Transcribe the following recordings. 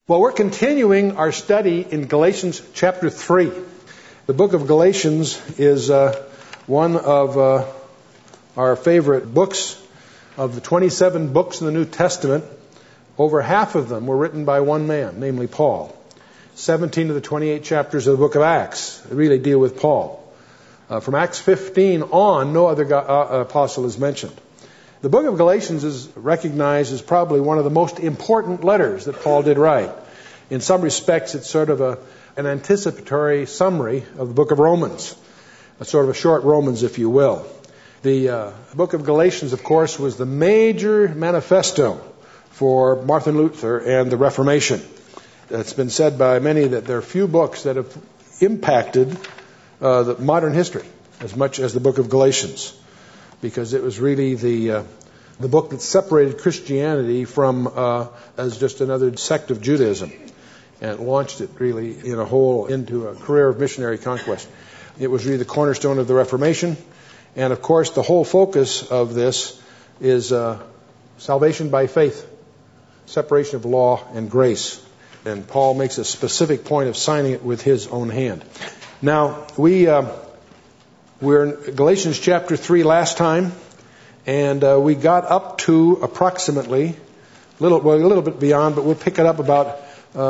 Well, we're continuing our study in Galatians chapter 3. The book of Galatians is one of our favorite books. Of the 27 books in the New Testament, over half of them were written by one man, namely Paul. 17 of the 28 chapters of the book of Acts really deal with Paul. From Acts 15 on, no other apostle is mentioned. The book of Galatians is recognized as probably one of the most important letters that Paul did write. In some respects, it's sort of an anticipatory summary of the book of Romans, a sort of a short Romans, if you will. The book of Galatians, of course, was the major manifesto for Martin Luther and the Reformation. It's been said by many that there are few books that have impacted the modern history as much as the book of Galatians, because it was really the book that separated Christianity from as just another sect of Judaism, and launched it really into a career of missionary conquest. It was really the cornerstone of the Reformation, and of course the whole focus of this is salvation by faith, separation of law and grace. And Paul makes a specific point of signing it with his own hand. Now, we're in Galatians chapter 3 last time, and we got up to approximately, a little bit beyond, but we'll pick it up about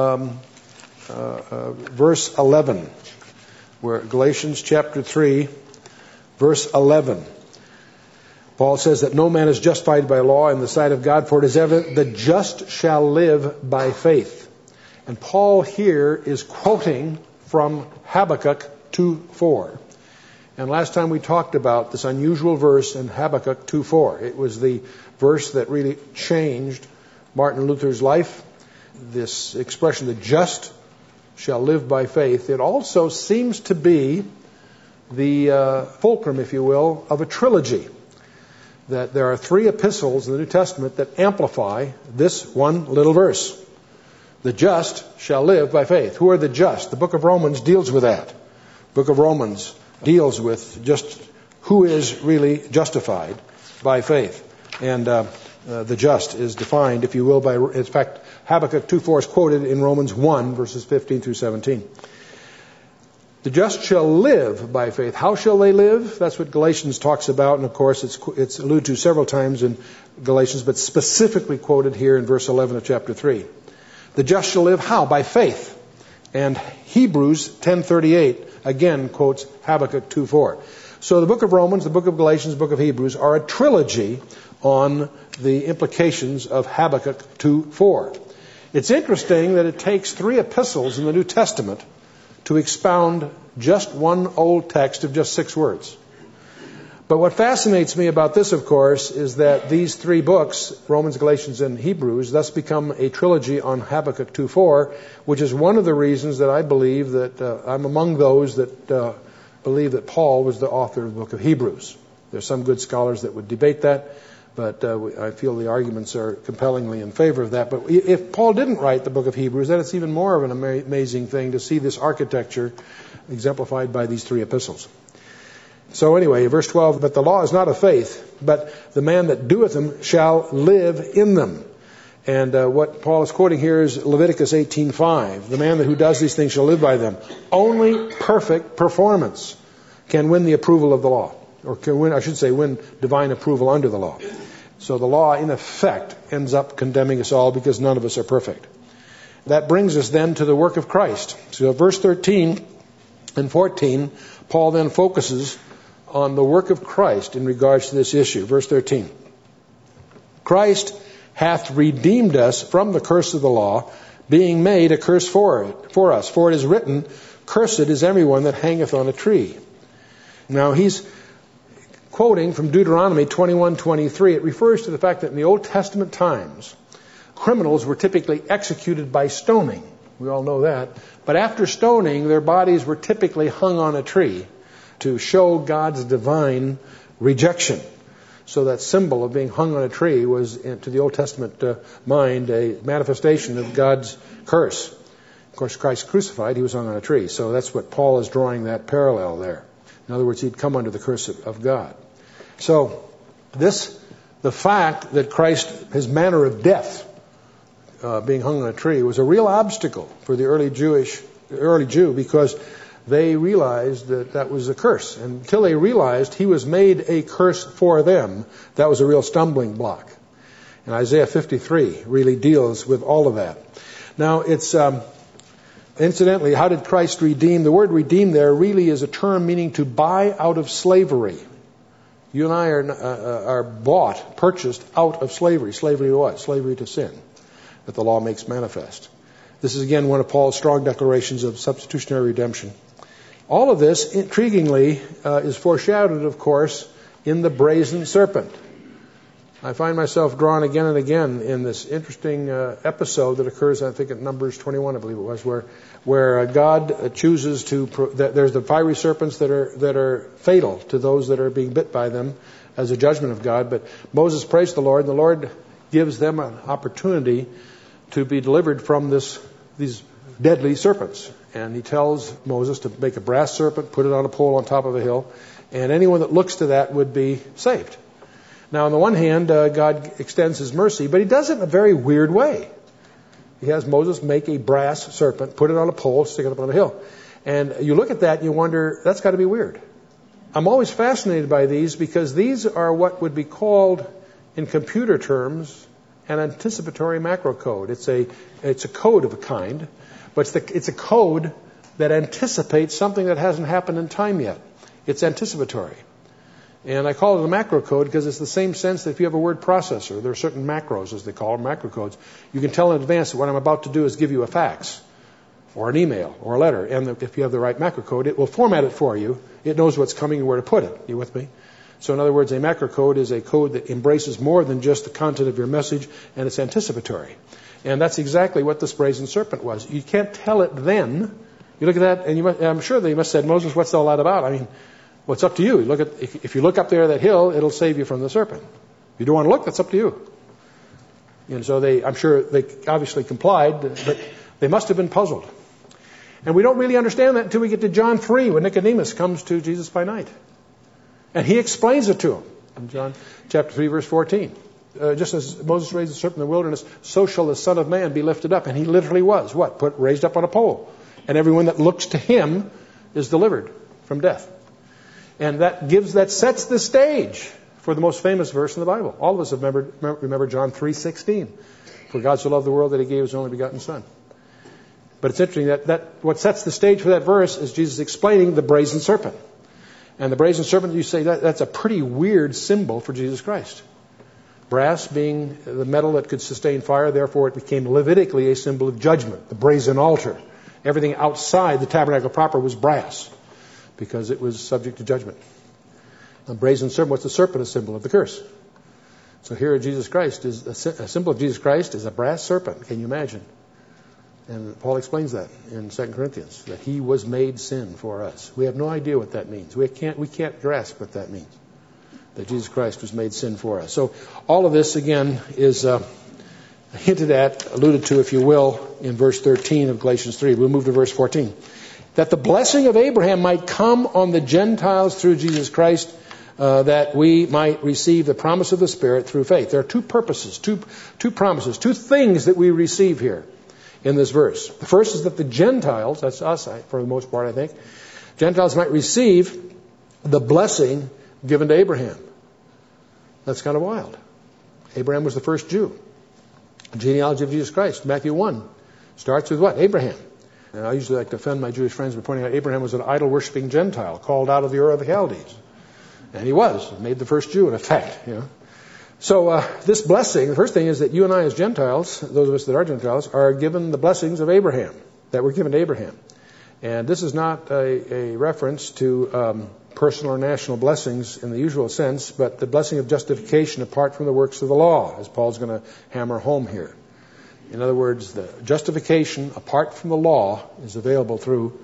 verse 11, where Galatians chapter 3, verse 11. Paul says that no man is justified by law in the sight of God, for it is evident the just shall live by faith. And Paul here is quoting from Habakkuk 2:4. And last time we talked about this unusual verse in Habakkuk 2:4. It was the verse that really changed Martin Luther's life. This expression, the just shall live by faith, it also seems to be the fulcrum, if you will, of a trilogy. That there are 3 epistles in the New Testament that amplify this one little verse. The just shall live by faith. Who are the just? The book of Romans deals with that. The book of Romans deals with just who is really justified by faith. And the just is defined, if you will, by, in fact, Habakkuk 2:4 is quoted in Romans 1, verses 15 through 17. The just shall live by faith. How shall they live? That's what Galatians talks about, and of course it's alluded to several times in Galatians, but specifically quoted here in verse 11 of chapter 3. The just shall live how? By faith. And Hebrews 10:38 again quotes Habakkuk 2:4. So the book of Romans, the book of Galatians, the book of Hebrews are a trilogy on the implications of Habakkuk 2:4. It's interesting that it takes 3 epistles in the New Testament to expound just one old text of just 6 words. But what fascinates me about this, of course, is that these 3 books, Romans, Galatians, and Hebrews, thus become a trilogy on Habakkuk 2:4, which is one of the reasons that I believe that I'm among those that believe that Paul was the author of the book of Hebrews. There's some good scholars that would debate that, but I feel the arguments are compellingly in favor of that. But if Paul didn't write the book of Hebrews, then it's even more of an amazing thing to see this architecture exemplified by these 3 epistles. So anyway, verse 12, but the law is not of faith, but the man that doeth them shall live in them. And what Paul is quoting here is Leviticus 18:5. The man who does these things shall live by them. Only perfect performance can win the approval of the law. Or can win divine approval under the law. So the law, in effect, ends up condemning us all because none of us are perfect. That brings us then to the work of Christ. So verse 13 and 14, Paul then focuses on the work of Christ in regards to this issue. Verse 13. Christ hath redeemed us from the curse of the law, being made a curse for us. For it is written, cursed is everyone that hangeth on a tree. Now he's quoting from Deuteronomy 21:23. It refers to the fact that in the Old Testament times, criminals were typically executed by stoning. We all know that. But after stoning, their bodies were typically hung on a tree to show God's divine rejection. So that symbol of being hung on a tree was, to the Old Testament mind, a manifestation of God's curse. Of course, Christ crucified, he was hung on a tree. So that's what Paul is drawing that parallel there. In other words, he'd come under the curse of God. So the fact that Christ, his manner of death, being hung on a tree was a real obstacle for the early Jew, because they realized that that was a curse. And until they realized he was made a curse for them, that was a real stumbling block. And Isaiah 53 really deals with all of that. Now, it's incidentally, how did Christ redeem? The word redeem there really is a term meaning to buy out of slavery. You and I are bought, purchased out of slavery. Slavery to what? Slavery to sin, that the law makes manifest. This is again one of Paul's strong declarations of substitutionary redemption. All of this, intriguingly, is foreshadowed, of course, in the brazen serpent. I find myself drawn again and again in this interesting episode that occurs, I think, in Numbers 21, I believe it was, where God chooses there's the fiery serpents that are fatal to those that are being bit by them as a judgment of God. But Moses prays the Lord, and the Lord gives them an opportunity to be delivered from these deadly serpents. And he tells Moses to make a brass serpent, put it on a pole on top of a hill, and anyone that looks to that would be saved. Now, on the one hand, God extends his mercy, but he does it in a very weird way. He has Moses make a brass serpent, put it on a pole, stick it up on a hill. And you look at that and you wonder, that's got to be weird. I'm always fascinated by these because these are what would be called, in computer terms, an anticipatory macro code. It's a code of a kind, but it's a code that anticipates something that hasn't happened in time yet. It's anticipatory. And I call it a macro code because it's the same sense that if you have a word processor, there are certain macros, as they call them, macro codes. You can tell in advance that what I'm about to do is give you a fax or an email or a letter. And if you have the right macro code, it will format it for you. It knows what's coming and where to put it. You with me? So in other words, a macro code is a code that embraces more than just the content of your message, and it's anticipatory. And that's exactly what this brazen serpent was. You can't tell it then. You look at that, and I'm sure they must have said, Moses, what's all that about? I mean, well, it's up to you. If you look up there that hill, it'll save you from the serpent. If you don't want to look, that's up to you. And so I'm sure they obviously complied, but they must have been puzzled. And we don't really understand that until we get to John 3, when Nicodemus comes to Jesus by night. And he explains it to him in John chapter 3, verse 14. Just as Moses raised the serpent in the wilderness, so shall the Son of Man be lifted up. And he literally was, raised up on a pole. And everyone that looks to him is delivered from death. And that sets the stage for the most famous verse in the Bible. All of us have remember John 3:16. For God so loved the world that he gave his only begotten Son. But it's interesting that what sets the stage for that verse is Jesus explaining the brazen serpent. And the brazen serpent, you say, that's a pretty weird symbol for Jesus Christ. Brass being the metal that could sustain fire, therefore it became Levitically a symbol of judgment, the brazen altar. Everything outside the tabernacle proper was brass, because it was subject to judgment. A brazen serpent, what's the serpent? A symbol of the curse. So here Jesus Christ is a symbol of Jesus Christ is a brass serpent. Can you imagine? And Paul explains that in 2 Corinthians, that he was made sin for us. We have no idea what that means. We can't grasp what that means, that Jesus Christ was made sin for us. So all of this, again, is hinted at, alluded to, if you will, in verse 13 of Galatians 3. We'll move to verse 14. That the blessing of Abraham might come on the Gentiles through Jesus Christ, that we might receive the promise of the Spirit through faith. There are two purposes, two promises, two things that we receive here in this verse. The first is that the Gentiles, that's us for the most part, I think, Gentiles might receive the blessing given to Abraham. That's kind of wild. Abraham was the first Jew. The genealogy of Jesus Christ, Matthew 1, starts with what? Abraham. And I usually like to offend my Jewish friends by pointing out Abraham was an idol-worshipping Gentile called out of the Ur of the Chaldees. And he was. He made the first Jew, in effect. You know. So this blessing, the first thing is that you and I as Gentiles, those of us that are Gentiles, are given the blessings of Abraham, that were given to Abraham. And this is not a reference to personal or national blessings in the usual sense, but the blessing of justification apart from the works of the law, as Paul's going to hammer home here. In other words, the justification apart from the law is available through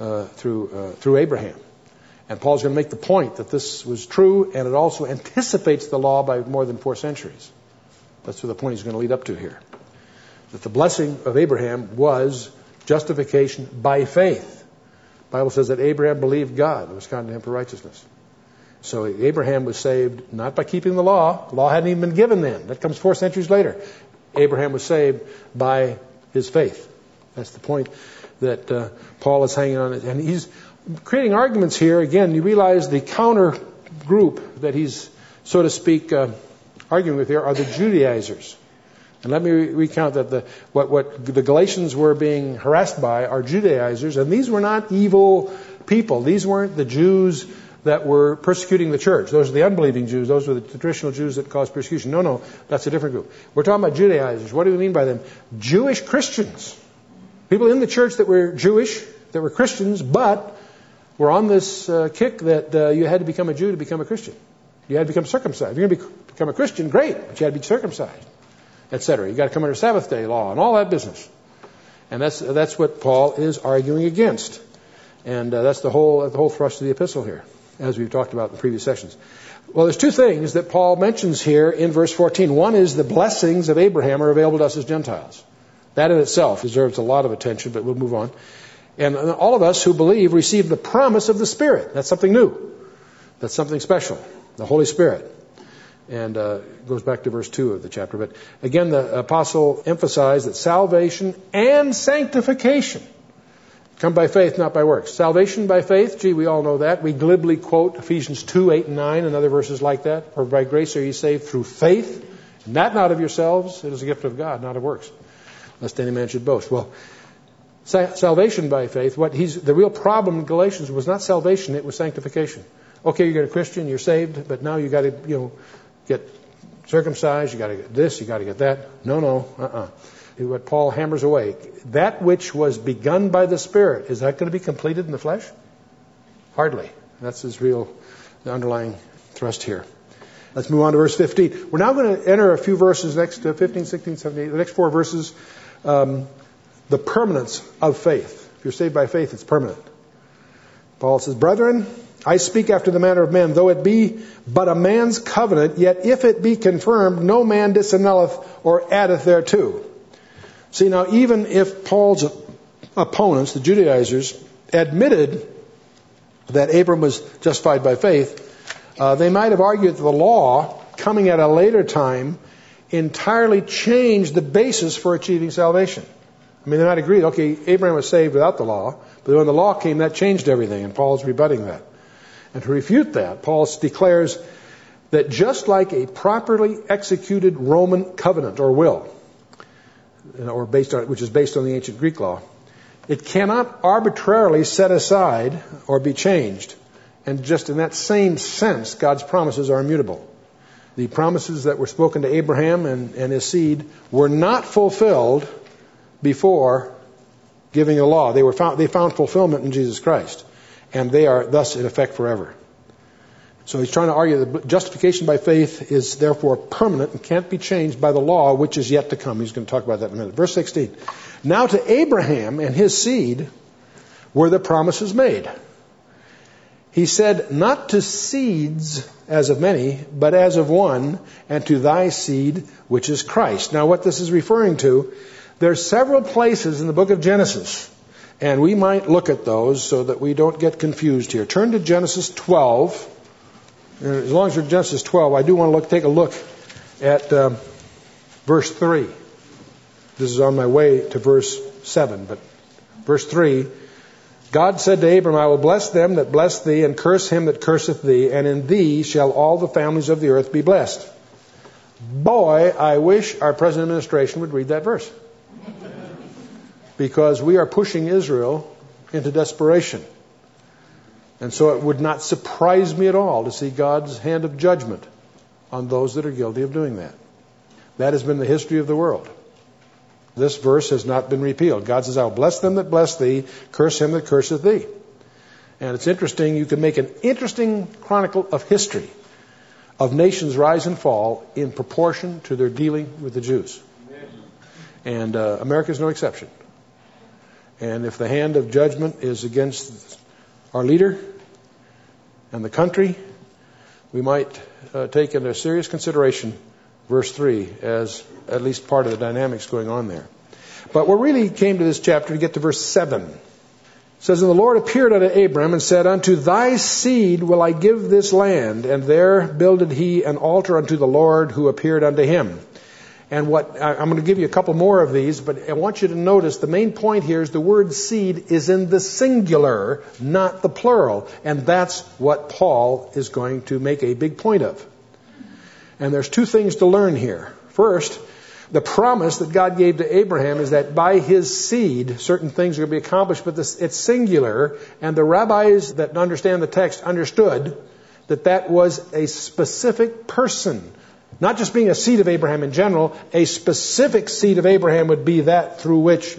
Abraham. And Paul's going to make the point that this was true, and it also anticipates the law by more than 4 centuries. That's the point he's going to lead up to here. That the blessing of Abraham was justification by faith. The Bible says that Abraham believed God and was counted to him for righteousness. So Abraham was saved not by keeping the law. The law hadn't even been given then. That comes 4 centuries later. Abraham was saved by his faith. That's the point that Paul is hanging on. And he's creating arguments here. Again, you realize the counter group that he's, so to speak, arguing with here are the Judaizers. And let me recount that what the Galatians were being harassed by are Judaizers, and these were not evil people. These weren't the Jews that were persecuting the church. Those are the unbelieving Jews. Those were the traditional Jews that caused persecution. No, that's a different group. We're talking about Judaizers. What do we mean by them? Jewish Christians. People in the church that were Jewish, that were Christians, but were on this kick that you had to become a Jew to become a Christian. You had to become circumcised. If you're going to become a Christian, great, but you had to be circumcised, etc. You got to come under Sabbath day law and all that business. And that's what Paul is arguing against. And that's the whole thrust of the epistle here, as we've talked about in previous sessions. Well, there's two things that Paul mentions here in verse 14. One is the blessings of Abraham are available to us as Gentiles. That in itself deserves a lot of attention, but we'll move on. And all of us who believe receive the promise of the Spirit. That's something new. That's something special. The Holy Spirit. And it goes back to verse 2 of the chapter. But again, the apostle emphasized that salvation and sanctification come by faith, not by works. Salvation by faith, we all know that. We glibly quote Ephesians 2, 8, and 9 and other verses like that. For by grace are you saved through faith, and that not of yourselves. It is a gift of God, not of works, lest any man should boast. Well, salvation by faith, the real problem in Galatians was not salvation, it was sanctification. Okay, you're a Christian, you're saved, but now you got to, get circumcised, you got to get this, you got to get that. No. What Paul hammers away, that which was begun by the Spirit, is that going to be completed in the flesh? Hardly. That's the underlying thrust here. Let's move on to verse 15. We're now going to enter a few verses, next 15, 16, 17, the next 4 verses, the permanence of faith. If you're saved by faith, it's permanent. Paul says, Brethren, I speak after the manner of men, though it be but a man's covenant, yet if it be confirmed, no man disannulleth or addeth thereto. See, now, even if Paul's opponents, the Judaizers, admitted that Abram was justified by faith, they might have argued that the law, coming at a later time, entirely changed the basis for achieving salvation. I mean, they might agree, okay, Abraham was saved without the law, but when the law came, that changed everything, and Paul's rebutting that. And to refute that, Paul declares that just like a properly executed Roman covenant or will, which is based on the ancient Greek law, it cannot arbitrarily set aside or be changed. And just in that same sense, God's promises are immutable. The promises that were spoken to Abraham and his seed were not fulfilled before giving the law. They found fulfillment in Jesus Christ. And they are thus in effect forever. So he's trying to argue that justification by faith is therefore permanent and can't be changed by the law, which is yet to come. He's going to talk about that in a minute. Verse 16. Now to Abraham and his seed were the promises made. He said, not to seeds as of many, but as of one, and to thy seed, which is Christ. Now what this is referring to, there's several places in the book of Genesis, and we might look at those so that we don't get confused here. Turn to Genesis 12. As long as you're in Genesis 12, I do want to take a look at verse 3. This is on my way to verse 7, but verse 3, God said to Abram, I will bless them that bless thee, and curse him that curseth thee, and in thee shall all the families of the earth be blessed. Boy, I wish our present administration would read that verse. Because we are pushing Israel into desperation. And so it would not surprise me at all to see God's hand of judgment on those that are guilty of doing that. That has been the history of the world. This verse has not been repealed. God says, I will bless them that bless thee, curse him that curseth thee. And it's interesting, you can make an interesting chronicle of history of nations' rise and fall in proportion to their dealing with the Jews. And America is no exception. And if the hand of judgment is against our leader and the country, we might take into serious consideration verse 3 as at least part of the dynamics going on there. But we really came to this chapter to get to verse 7. It says, And the Lord appeared unto Abram and said, Unto thy seed will I give this land. And there builded he an altar unto the Lord who appeared unto him. And I'm going to give you a couple more of these, but I want you to notice the main point here is the word seed is in the singular, not the plural. And that's what Paul is going to make a big point of. And there's two things to learn here. First, the promise that God gave to Abraham is that by his seed, certain things are going to be accomplished, but it's singular. And the rabbis that understand the text understood that was a specific person. Not just being a seed of Abraham in general, a specific seed of Abraham would be that through which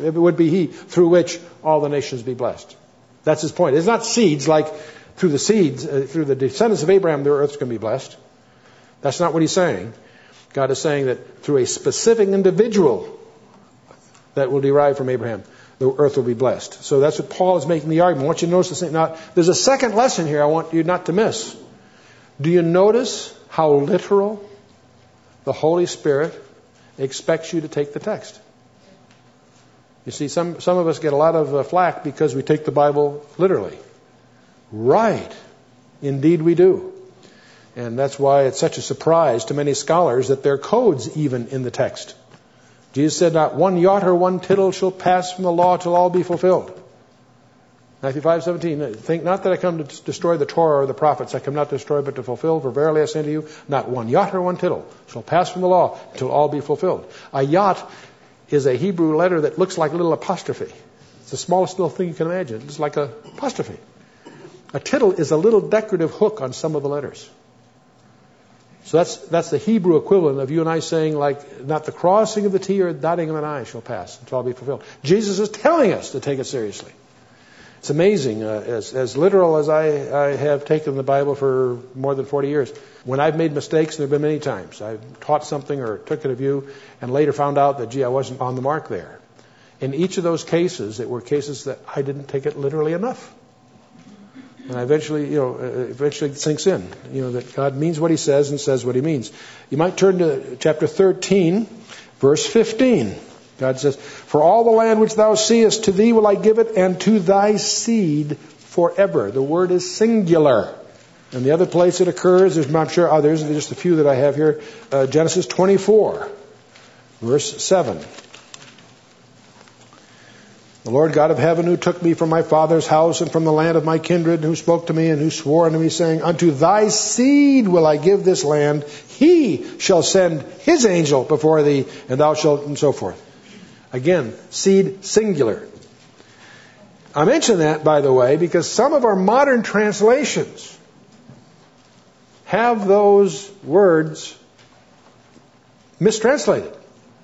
all the nations be blessed. That's his point. It's not seeds like through the descendants of Abraham, the earth's going to be blessed. That's not what he's saying. God is saying that through a specific individual that will derive from Abraham, the earth will be blessed. So that's what Paul is making the argument. I want you to notice this. Now, there's a second lesson here I want you not to miss. Do you notice how literal the Holy Spirit expects you to take the text? You see, some of us get a lot of flack because we take the Bible literally. Right. Indeed we do. And that's why it's such a surprise to many scholars that there are codes even in the text. Jesus said, not one jot or one tittle shall pass from the law till all be fulfilled. Matthew 5:17, think not that I come to destroy the Torah or the prophets. I come not to destroy but to fulfill. For verily I say to you, not one jot or one tittle shall pass from the law till all be fulfilled. A jot is a Hebrew letter that looks like a little apostrophe. It's the smallest little thing you can imagine. It's like an apostrophe. A tittle is a little decorative hook on some of the letters. So that's the Hebrew equivalent of you and I saying, like, not the crossing of the T or the dotting of an I shall pass until all be fulfilled. Jesus is telling us to take it seriously. It's amazing, as literal as I have taken the Bible for more than 40 years. When I've made mistakes, there have been many times. I've taught something or took it of you and later found out that, I wasn't on the mark there. In each of those cases, it were cases that I didn't take it literally enough. And eventually it sinks in, that God means what he says and says what he means. You might turn to chapter 13, verse 15. God says, for all the land which thou seest, to thee will I give it, and to thy seed forever. The word is singular. And the other place it occurs, I'm sure others, there's just a few that I have here, Genesis 24, verse 7. The Lord God of heaven, who took me from my father's house and from the land of my kindred, who spoke to me and who swore unto me, saying, unto thy seed will I give this land. He shall send his angel before thee, and thou shalt, and so forth. Again, seed singular. I mention that, by the way, because some of our modern translations have those words mistranslated.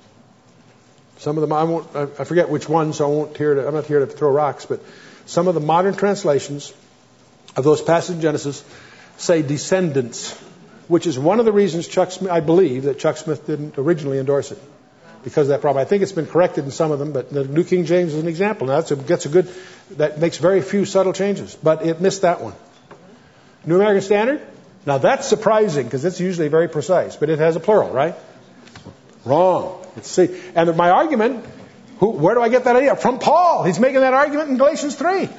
Some of them, I forget which ones, so I'm not here to throw rocks, but some of the modern translations of those passages in Genesis say descendants, which is one of the reasons I believe that Chuck Smith didn't originally endorse it. Because of that problem. I think it's been corrected in some of them, but the New King James is an example. Now that makes very few subtle changes, but it missed that one. New American Standard? Now that's surprising because it's usually very precise, but it has a plural, right? Wrong. It's C. And my argument, where do I get that idea? From Paul. He's making that argument in Galatians 3.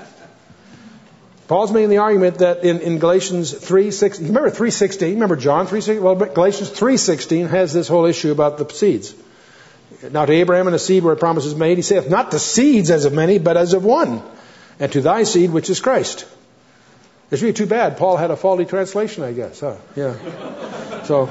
Paul's making the argument that in Galatians 3:16, remember 3:16, remember John 3:16? Well, Galatians 3:16 has this whole issue about the seeds. Now to Abraham and the seed where a promise is made, he saith, not to seeds as of many, but as of one, and to thy seed, which is Christ. It's really too bad. Paul had a faulty translation, I guess. Huh? Yeah. So,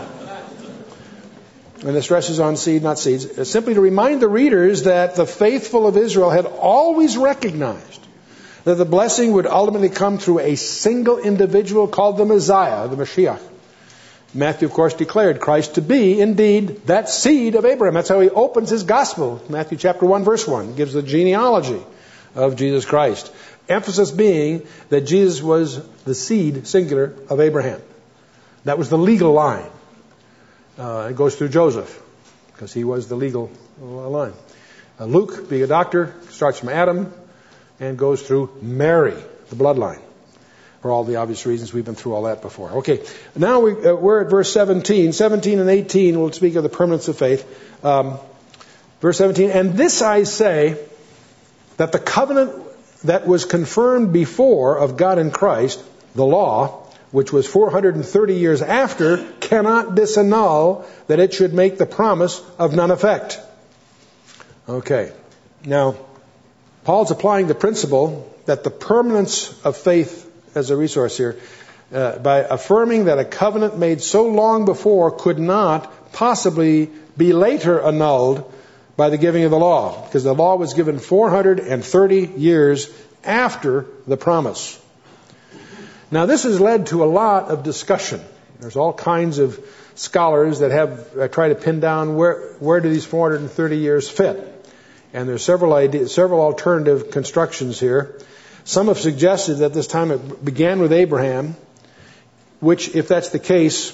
and it stresses on seed, not seeds. It's simply to remind the readers that the faithful of Israel had always recognized that the blessing would ultimately come through a single individual called the Messiah, the Mashiach. Matthew, of course, declared Christ to be, indeed, that seed of Abraham. That's how he opens his gospel. Matthew chapter 1, verse 1 gives the genealogy of Jesus Christ. Emphasis being that Jesus was the seed, singular, of Abraham. That was the legal line. It goes through Joseph, because he was the legal line. Luke, being a doctor, starts from Adam and goes through Mary, the bloodline. For all the obvious reasons, we've been through all that before. Okay, now we're at verse 17. 17 and 18 will speak of the permanence of faith. Verse 17, and this I say, that the covenant that was confirmed before of God in Christ, the law, which was 430 years after, cannot disannul that it should make the promise of none effect. Okay. Now, Paul's applying the principle that the permanence of faith as a resource here, by affirming that a covenant made so long before could not possibly be later annulled by the giving of the law, because the law was given 430 years after the promise. Now, this has led to a lot of discussion. There's all kinds of scholars that have tried to pin down where do these 430 years fit. And there's several alternative constructions here. Some have suggested that this time it began with Abraham, which, if that's the case,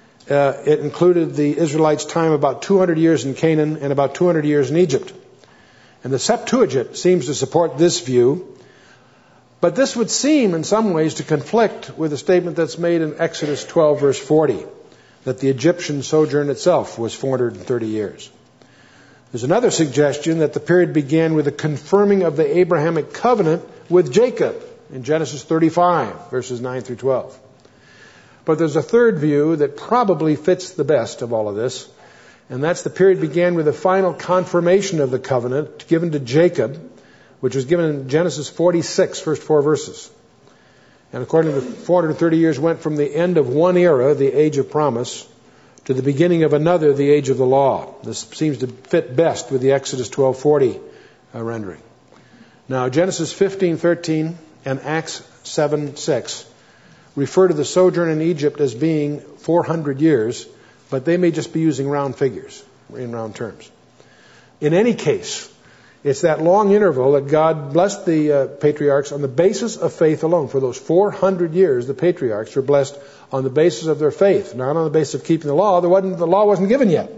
it included the Israelites' time about 200 years in Canaan and about 200 years in Egypt. And the Septuagint seems to support this view. But this would seem in some ways to conflict with the statement that's made in Exodus 12, verse 40, that the Egyptian sojourn itself was 430 years. There's another suggestion that the period began with the confirming of the Abrahamic covenant with Jacob in Genesis 35, verses 9 through 12. But there's a third view that probably fits the best of all of this, and that's the period began with the final confirmation of the covenant given to Jacob, which was given in Genesis 46, first 4 verses. And according to the 430 years went from the end of one era, the age of promise, to the beginning of another, the age of the law. This seems to fit best with the Exodus 12:40 rendering. Now, Genesis 15:13 and Acts 7:6 refer to the sojourn in Egypt as being 400 years, but they may just be using round figures, in round terms. In any case, it's that long interval that God blessed the patriarchs on the basis of faith alone. For those 400 years, the patriarchs were blessed on the basis of their faith, not on the basis of keeping the law. The law wasn't given yet.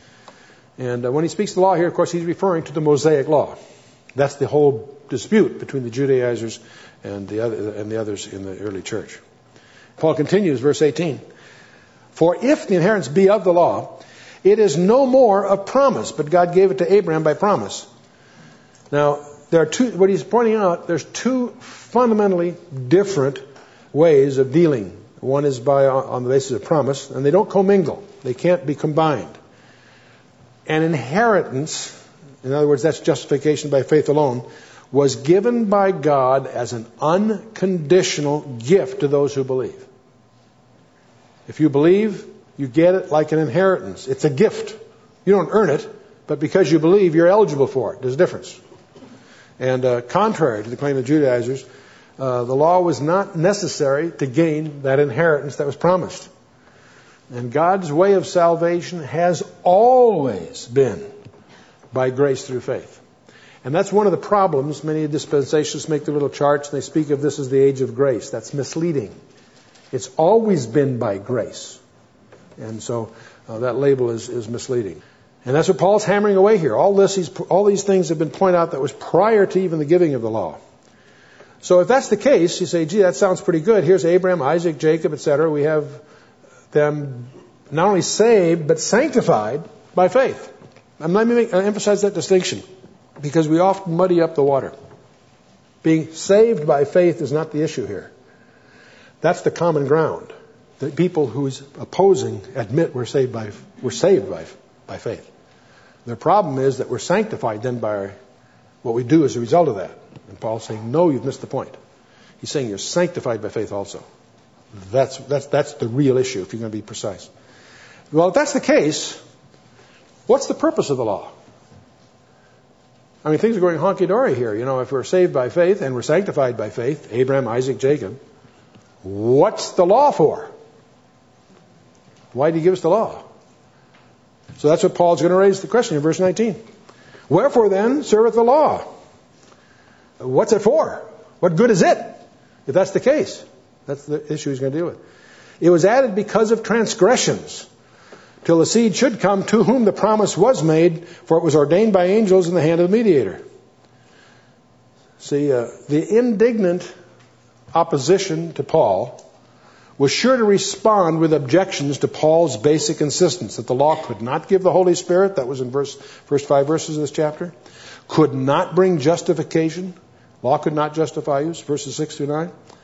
And when he speaks the law here, of course, he's referring to the Mosaic law. That's the whole dispute between the Judaizers and the others in the early church. Paul continues, verse 18. For if the inheritance be of the law, it is no more of promise, but God gave it to Abraham by promise. Now, there are what he's pointing out, there's two fundamentally different ways of dealing. One is on the basis of promise, and they don't commingle. They can't be combined. An inheritance, in other words, that's justification by faith alone, was given by God as an unconditional gift to those who believe. If you believe, you get it like an inheritance. It's a gift. You don't earn it, but because you believe, you're eligible for it. There's a difference. And contrary to the claim of Judaizers, the law was not necessary to gain that inheritance that was promised. And God's way of salvation has always been by grace through faith. And that's one of the problems. Many dispensationalists make their little charts and they speak of this as the age of grace. That's misleading. It's always been by grace. And so that label is misleading. And that's what Paul's hammering away here. All these things have been pointed out that was prior to even the giving of the law. So if that's the case, you say, gee, that sounds pretty good. Here's Abraham, Isaac, Jacob, etc. We have them not only saved, but sanctified by faith. And let me emphasize that distinction, because we often muddy up the water. Being saved by faith is not the issue here. That's the common ground. The people who's opposing admit we're saved by faith. Their problem is that we're sanctified then by what we do as a result of that. And Paul's saying, no, you've missed the point. He's saying you're sanctified by faith also. That's the real issue, if you're going to be precise. Well, if that's the case, what's the purpose of the law? I mean, things are going honky-dory here. You know, if we're saved by faith and we're sanctified by faith, Abraham, Isaac, Jacob, what's the law for? Why did he give us the law? So that's what Paul's going to raise the question in verse 19. Wherefore then serveth the law? What's it for? What good is it? If that's the case, that's the issue he's going to deal with. It was added because of transgressions, till the seed should come to whom the promise was made, for it was ordained by angels in the hand of the mediator. See, the indignant opposition to Paul was sure to respond with objections to Paul's basic insistence that the law could not give the Holy Spirit, that was in first 5 verses of this chapter, could not bring justification, law could not justify you, verses 6 through 9,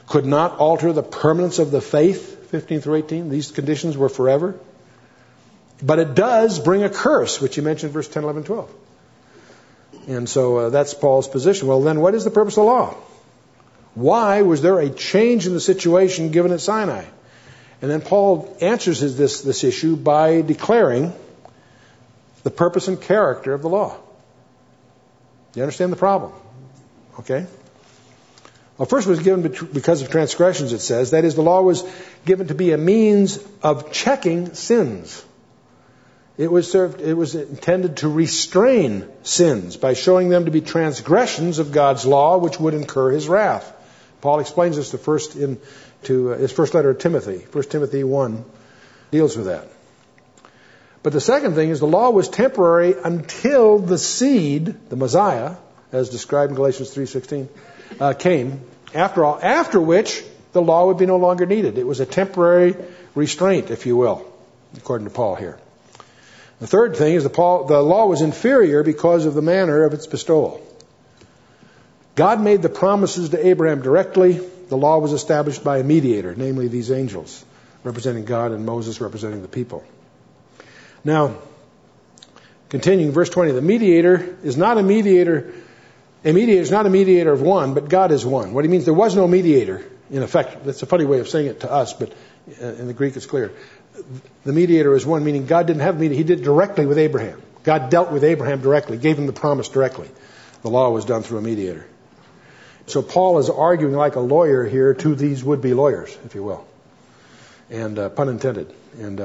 could not alter the permanence of the faith, 15 through 18. These conditions were forever. But it does bring a curse, which you mentioned in verse 10, 11, 12. And so that's Paul's position. Well, then what is the purpose of the law? Why was there a change in the situation given at Sinai? And then Paul answers this issue by declaring the purpose and character of the law. You understand the problem? Okay? Well, first it was given because of transgressions, it says. That is, the law was given to be a means of checking sins. It was intended to restrain sins by showing them to be transgressions of God's law, which would incur His wrath. Paul explains this in his first letter to Timothy. 1 Timothy 1 deals with that. But the second thing is the law was temporary until the seed, the Messiah, as described in Galatians 3:16, came. After which the law would be no longer needed. It was a temporary restraint, if you will, according to Paul here. The third thing is the law was inferior because of the manner of its bestowal. God made the promises to Abraham directly. The law was established by a mediator, namely these angels, representing God, and Moses representing the people. Now, continuing, verse 20, the mediator is not a mediator. A mediator is not a mediator of one, but God is one. What he means, there was no mediator, in effect. That's a funny way of saying it to us, but in the Greek it's clear. The mediator is one, meaning God didn't have a mediator. He did it directly with Abraham. God dealt with Abraham directly, gave him the promise directly. The law was done through a mediator. So Paul is arguing like a lawyer here to these would-be lawyers, if you will. And pun intended. And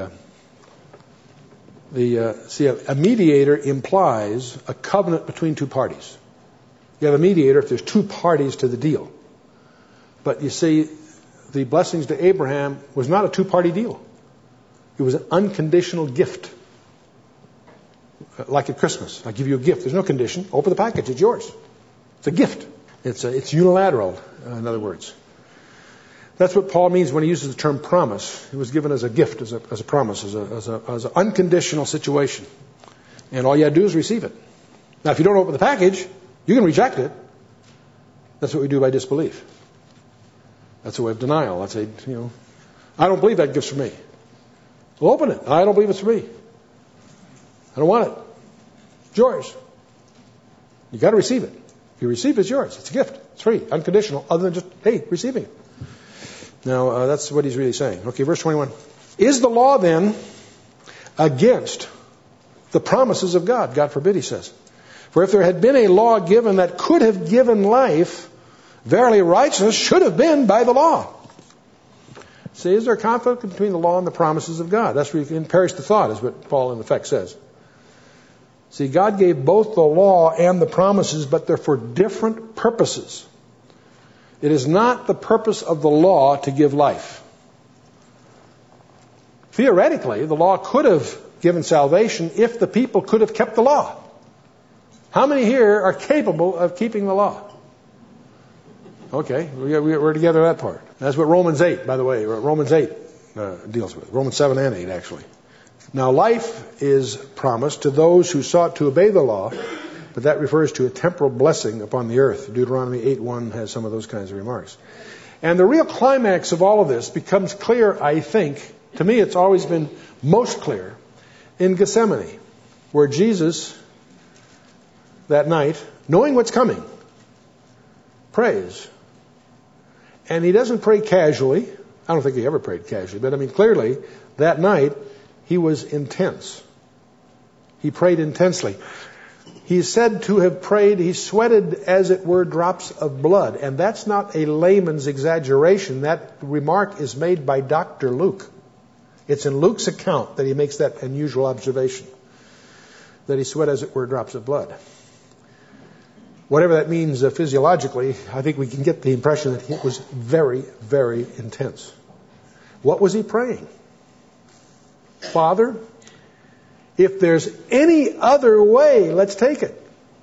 a mediator implies a covenant between two parties. You have a mediator if there's two parties to the deal. But you see, the blessings to Abraham was not a two-party deal. It was an unconditional gift. Like at Christmas. I give you a gift. There's no condition. Open the package. It's yours. It's a gift. It's unilateral, in other words. That's what Paul means when he uses the term promise. It was given as a gift, as a promise, as an unconditional situation. And all you have to do is receive it. Now, if you don't open the package, you can reject it. That's what we do by disbelief. That's a way of denial. I'd say, I don't believe that gift's for me. Well, open it. I don't believe it's for me. I don't want it. It's yours. You've got to receive it. If you receive it, it's yours. It's a gift. It's free, unconditional, other than just, hey, receiving it. Now, that's what he's really saying. Okay, verse 21. Is the law then against the promises of God? God forbid, he says. For if there had been a law given that could have given life, verily righteousness should have been by the law. See, is there a conflict between the law and the promises of God? That's where you can perish the thought, is what Paul in effect says. See, God gave both the law and the promises, but they're for different purposes. It is not the purpose of the law to give life. Theoretically, the law could have given salvation if the people could have kept the law. How many here are capable of keeping the law? Okay, we're together that part. That's what Romans 8, by the way, Romans 8 deals with. Romans 7 and 8, actually. Now, life is promised to those who sought to obey the law, but that refers to a temporal blessing upon the earth. Deuteronomy 8:1 has some of those kinds of remarks. And the real climax of all of this becomes clear, I think, to me it's always been most clear, in Gethsemane, where Jesus, that night, knowing what's coming, prays. And he doesn't pray casually. I don't think he ever prayed casually, but clearly, that night, he was intense. He prayed intensely. He's said to have prayed, he sweated as it were drops of blood. And that's not a layman's exaggeration. That remark is made by Dr. Luke. It's in Luke's account that he makes that unusual observation, that he sweat as it were drops of blood. Whatever that means physiologically, I think we can get the impression that it was very, very intense. What was he praying? Father, if there's any other way, let's take it.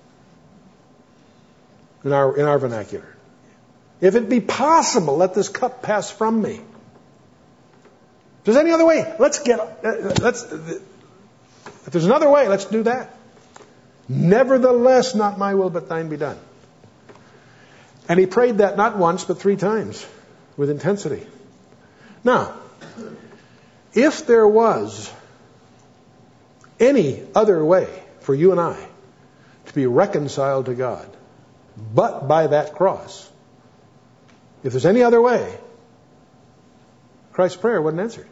In our vernacular. If it be possible, let this cup pass from me. If there's any other way, if there's another way, let's do that. Nevertheless, not my will, but thine be done. And he prayed that not once, but 3 times. with intensity. Now, if there was any other way for you and I to be reconciled to God but by that cross, if there's any other way, Christ's prayer wasn't answered.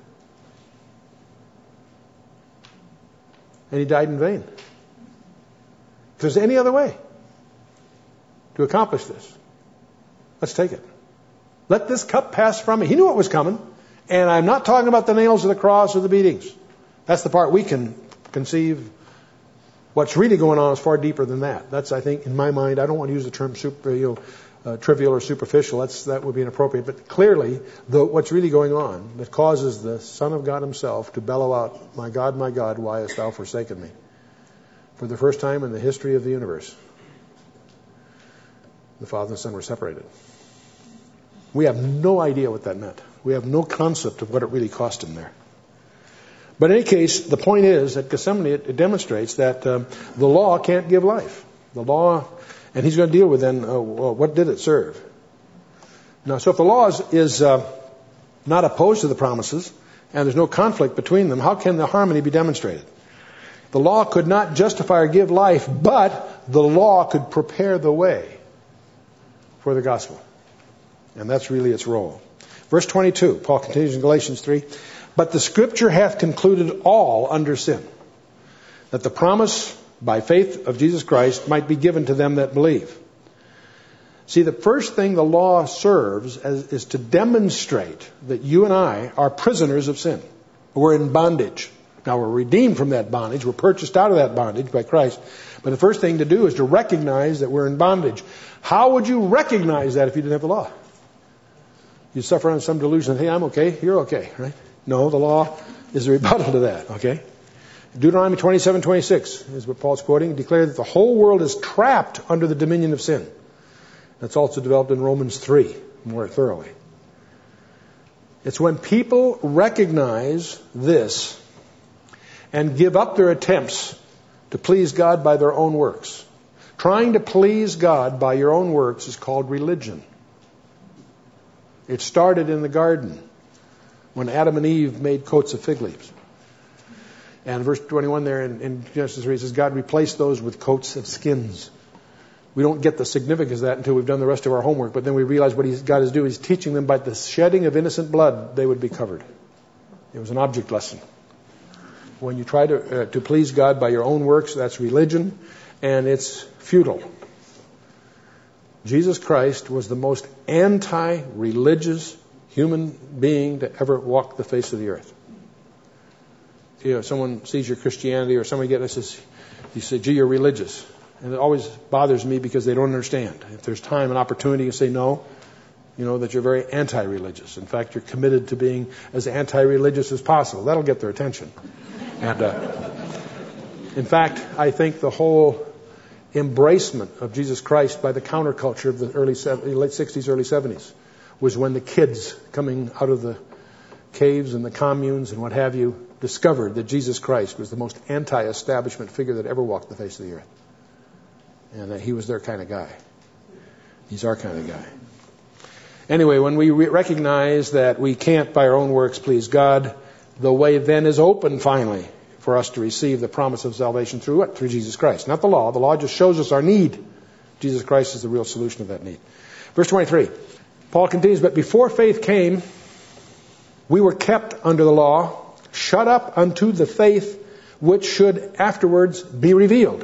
And he died in vain. If there's any other way to accomplish this, let's take it. Let this cup pass from me. He knew what was coming. And I'm not talking about the nails of the cross or the beatings. That's the part we can conceive. What's really going on is far deeper than that. That's, I think, in my mind, I don't want to use the term trivial or superficial. That would be inappropriate. But clearly, what's really going on that causes the Son of God himself to bellow out, my God, why hast thou forsaken me? For the first time in the history of the universe, the Father and the Son were separated. We have no idea what that meant. We have no concept of what it really cost him there. But in any case, the point is that Gethsemane, it demonstrates that the law can't give life. The law, and he's going to deal with then, what did it serve? Now, so if the law is not opposed to the promises, and there's no conflict between them, how can the harmony be demonstrated? The law could not justify or give life, but the law could prepare the way for the gospel. And that's really its role. Verse 22, Paul continues in Galatians 3, but the Scripture hath concluded all under sin, that the promise by faith of Jesus Christ might be given to them that believe. See, the first thing the law serves is to demonstrate that you and I are prisoners of sin. We're in bondage. Now, we're redeemed from that bondage. We're purchased out of that bondage by Christ. But the first thing to do is to recognize that we're in bondage. How would you recognize that if you didn't have the law? You suffer on some delusion, hey, I'm okay, you're okay, right? No, the law is a rebuttal to that, okay? Deuteronomy 27:26 is what Paul's quoting, declared that the whole world is trapped under the dominion of sin. That's also developed in Romans 3 more thoroughly. It's when people recognize this and give up their attempts to please God by their own works. Trying to please God by your own works is called religion. It started in the garden when Adam and Eve made coats of fig leaves. And verse 21 there in Genesis 3 says, God replaced those with coats of skins. We don't get the significance of that until we've done the rest of our homework, but then we realize what God is doing. He's teaching them by the shedding of innocent blood, they would be covered. It was an object lesson. When you try to please God by your own works, that's religion, and it's futile. Jesus Christ was the most anti-religious human being to ever walk the face of the earth. You know, someone sees your Christianity or somebody gets this, you say, gee, you're religious. And it always bothers me because they don't understand. If there's time and opportunity, you say no, you know, that you're very anti-religious. In fact, you're committed to being as anti-religious as possible. That'll get their attention. And in fact, I think the whole embracement of Jesus Christ by the counterculture of the late 60s, early 70s was when the kids coming out of the caves and the communes and what have you discovered that Jesus Christ was the most anti-establishment figure that ever walked the face of the earth. And that he was their kind of guy. He's our kind of guy. Anyway, when we recognize that we can't by our own works please God, the way then is open finally for us to receive the promise of salvation through what? Through Jesus Christ. Not the law. The law just shows us our need. Jesus Christ is the real solution of that need. Verse 23. Paul continues, but before faith came, we were kept under the law, shut up unto the faith which should afterwards be revealed.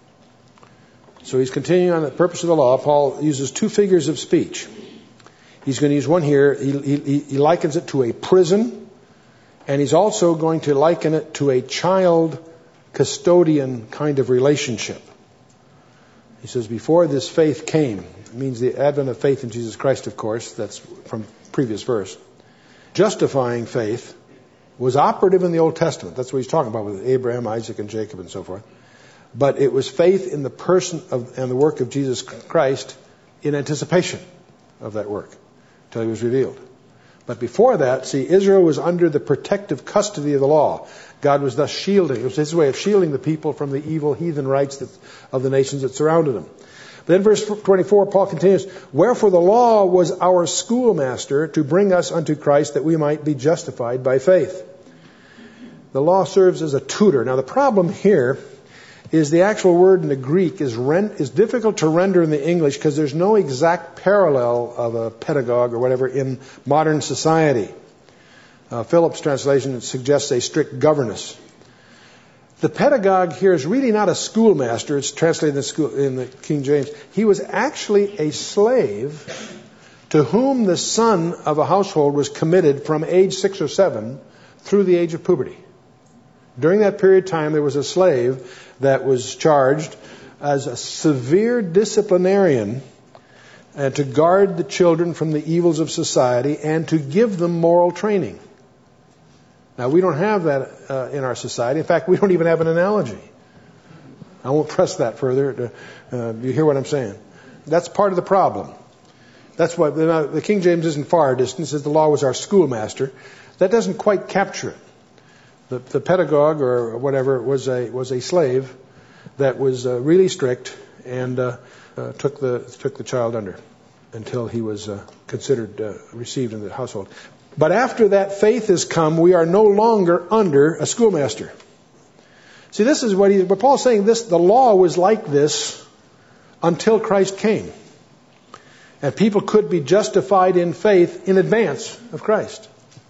So he's continuing on the purpose of the law. Paul uses two figures of speech. He's going to use one here. He likens it to a prison. And he's also going to liken it to a child-custodian kind of relationship. He says, before this faith came, it means the advent of faith in Jesus Christ, of course, that's from previous verse. Justifying faith was operative in the Old Testament. That's what he's talking about with Abraham, Isaac, and Jacob and so forth. But it was faith in the person and the work of Jesus Christ in anticipation of that work until he was revealed. But before that, see, Israel was under the protective custody of the law. God was thus shielding. It was his way of shielding the people from the evil heathen rites of the nations that surrounded them. Then verse 24, Paul continues, wherefore the law was our schoolmaster to bring us unto Christ, that we might be justified by faith. The law serves as a tutor. Now the problem here is the actual word in the Greek is difficult to render in the English because there's no exact parallel of a pedagogue or whatever in modern society. Phillips' translation suggests a strict governess. The pedagogue here is really not a schoolmaster. It's translated in the King James. He was actually a slave to whom the son of a household was committed from age 6 or 7 through the age of puberty. During that period of time, there was a slave that was charged as a severe disciplinarian and to guard the children from the evils of society and to give them moral training. Now, we don't have that in our society. In fact, we don't even have an analogy. I won't press that further. You hear what I'm saying? That's part of the problem. That's why the King James isn't far distant. It says the law was our schoolmaster. That doesn't quite capture it. The pedagogue or whatever was a slave that was really strict and took the child under until he was considered received in the household. But after that faith has come, we are no longer under a schoolmaster. See, this is what Paul's saying. The law was like this until Christ came, and people could be justified in faith in advance of Christ.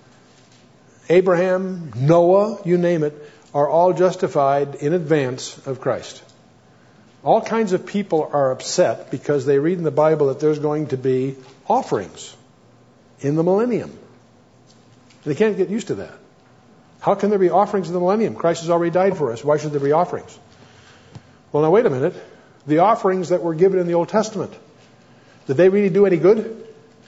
Abraham, Noah, you name it, are all justified in advance of Christ. All kinds of people are upset because they read in the Bible that there's going to be offerings in the millennium. They can't get used to that. How can there be offerings in the millennium? Christ has already died for us. Why should there be offerings? Well, now wait a minute. The offerings that were given in the Old Testament, did they really do any good?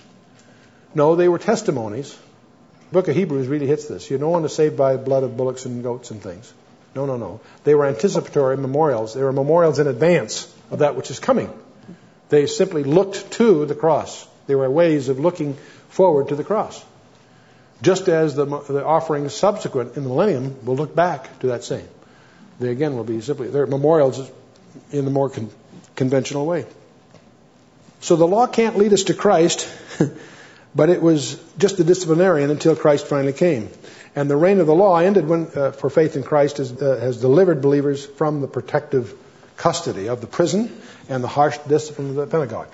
No, they were testimonies. The book of Hebrews really hits this. No one is saved by the blood of bullocks and goats and things. No. They were anticipatory memorials. They were memorials in advance of that which is coming. They simply looked to the cross. They were ways of looking forward to the cross. Just as the offerings subsequent in the millennium will look back to that same. They again will be simply, they're memorials in the more conventional way. So the law can't lead us to Christ, but it was just a disciplinarian until Christ finally came. And the reign of the law ended when, for faith in Christ, has delivered believers from the protective custody of the prison and the harsh discipline of the pedagogue.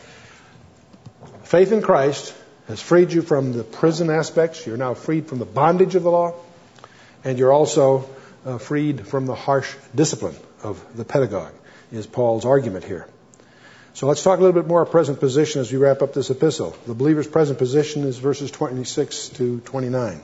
Faith in Christ has freed you from the prison aspects. You're now freed from the bondage of the law. And you're also freed from the harsh discipline of the pedagogue, is Paul's argument here. So let's talk a little bit more of present position as we wrap up this epistle. The believer's present position is verses 26 to 29.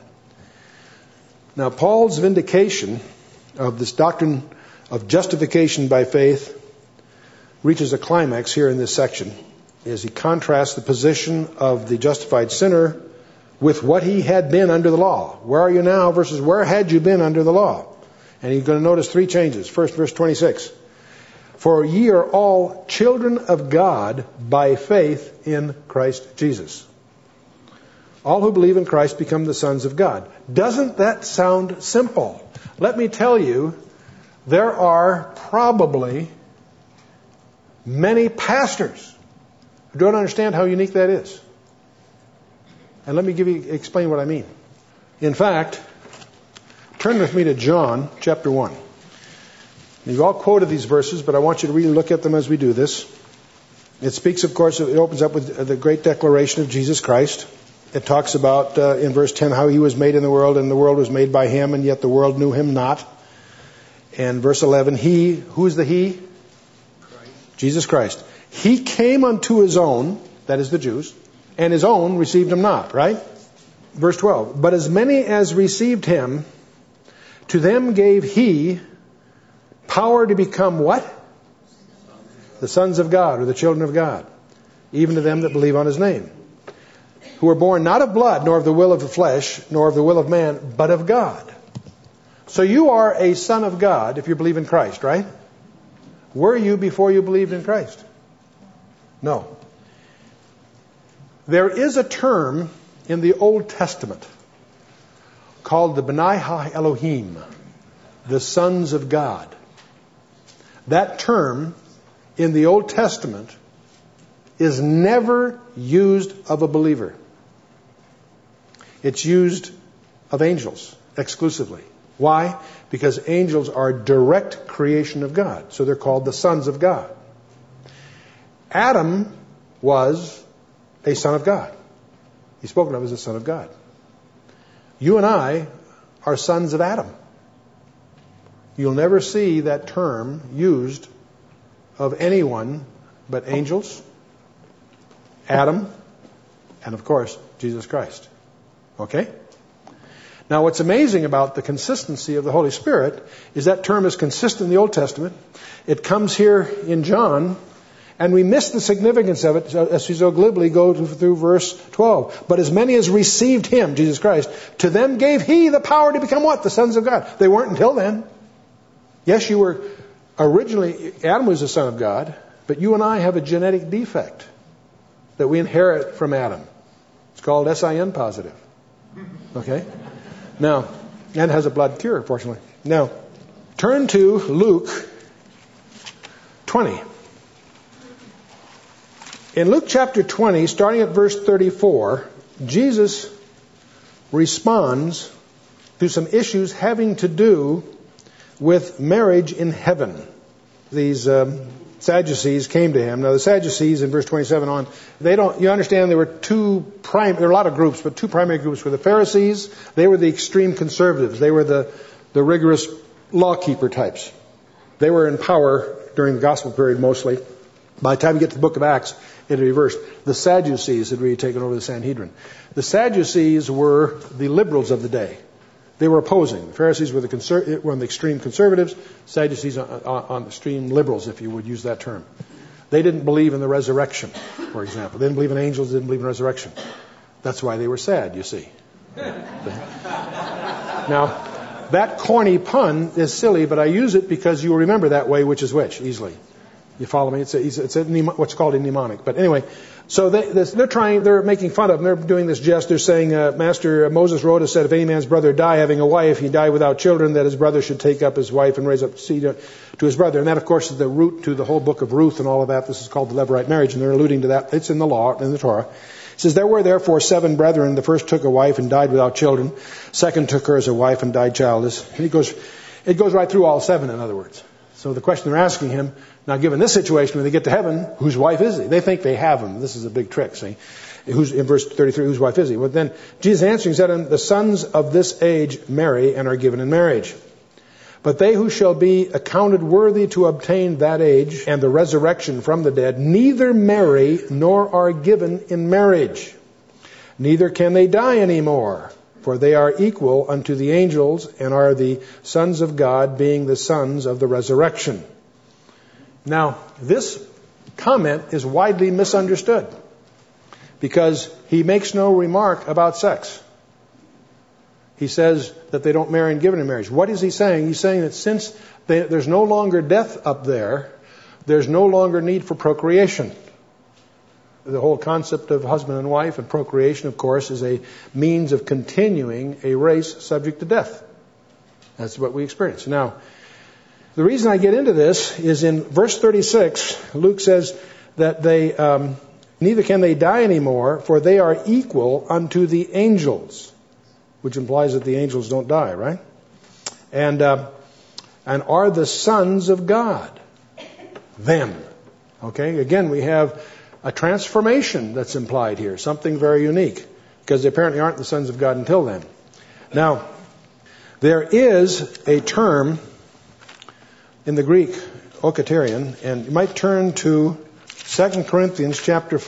Now, Paul's vindication of this doctrine of justification by faith reaches a climax here in this section as he contrasts the position of the justified sinner with what he had been under the law. Where are you now versus where had you been under the law? And you're going to notice three changes. First, verse 26. For ye are all children of God by faith in Christ Jesus. All who believe in Christ become the sons of God. Doesn't that sound simple? Let me tell you, there are probably many pastors who don't understand how unique that is. And let me explain what I mean. In fact, turn with me to John chapter 1. You've all quoted these verses, but I want you to really look at them as we do this. It speaks, of course, it opens up with the great declaration of Jesus Christ. It talks about, in verse 10, how he was made in the world, and the world was made by him, and yet the world knew him not. And verse 11, who's the he? Christ. Jesus Christ. He came unto his own, that is the Jews, and his own received him not, right? Verse 12, but as many as received him, to them gave he power to become what? The sons of God, or the children of God, even to them that believe on his name, who are born not of blood, nor of the will of the flesh, nor of the will of man, but of God. So you are a son of God if you believe in Christ, right? Were you before you believed in Christ? No. There is a term in the Old Testament called the B'nai Ha-Elohim, the sons of God. That term in the Old Testament is never used of a believer. It's used of angels exclusively. Why? Because angels are direct creation of God. So they're called the sons of God. Adam was a son of God. He's spoken of as a son of God. You and I are sons of Adam. You'll never see that term used of anyone but angels, Adam, and of course, Jesus Christ. Okay? Now, what's amazing about the consistency of the Holy Spirit is that term is consistent in the Old Testament. It comes here in John, and we miss the significance of it as we so glibly go through verse 12. But as many as received him, Jesus Christ, to them gave he the power to become what? The sons of God. They weren't until then. Yes, you were originally, Adam was a son of God, but you and I have a genetic defect that we inherit from Adam. It's called SIN positive. Okay? Now, and has a blood cure, fortunately. Now, turn to Luke 20. In Luke chapter 20, starting at verse 34, Jesus responds to some issues having to do with marriage in heaven. These Sadducees came to him. Now the Sadducees in verse 27 on, you understand there were there are a lot of groups, but two primary groups were the Pharisees. They were the extreme conservatives. They were the rigorous lawkeeper types. They were in power during the gospel period mostly. By the time you get to the book of Acts, it had reversed. The Sadducees had really taken over the Sanhedrin. The Sadducees were the liberals of the day. They were opposing. The Pharisees were the extreme conservatives, Sadducees on the extreme liberals, if you would use that term. They didn't believe in the resurrection, for example. They didn't believe in angels, they didn't believe in resurrection. That's why they were sad, you see. Now, that corny pun is silly, but I use it because you will remember that way, which is which, easily. You follow me? It's what's called a mnemonic. But anyway, so they're making fun of him. They're doing this jest. They're saying, Master Moses wrote us, said, if any man's brother die having a wife, he die without children, that his brother should take up his wife and raise up seed to his brother. And that, of course, is the root to the whole book of Ruth and all of that. This is called the Levirate marriage, and they're alluding to that. It's in the law, in the Torah. It says, there were therefore 7 brethren. The first took a wife and died without children. Second took her as a wife and died childless. And it goes right through all 7, in other words. So the question they're asking him, now given this situation, when they get to heaven, whose wife is he? They think they have him. This is a big trick, see? In verse 33, whose wife is he? But then Jesus answering said, the sons of this age marry and are given in marriage. But they who shall be accounted worthy to obtain that age and the resurrection from the dead, neither marry nor are given in marriage. Neither can they die any more, for they are equal unto the angels and are the sons of God, being the sons of the resurrection. Now, this comment is widely misunderstood because he makes no remark about sex. He says that they don't marry and give in marriage. What is he saying? He's saying that since there's no longer death up there, there's no longer need for procreation. The whole concept of husband and wife and procreation, of course, is a means of continuing a race subject to death. That's what we experience. Now, the reason I get into this is in verse 36, Luke says that they neither can they die anymore, for they are equal unto the angels, which implies that the angels don't die, right? And are the sons of God. Them. Okay? Again, we have a transformation that's implied here, something very unique, because they apparently aren't the sons of God until then. Now, there is a term in the Greek, okaterion, and you might turn to 2 Corinthians chapter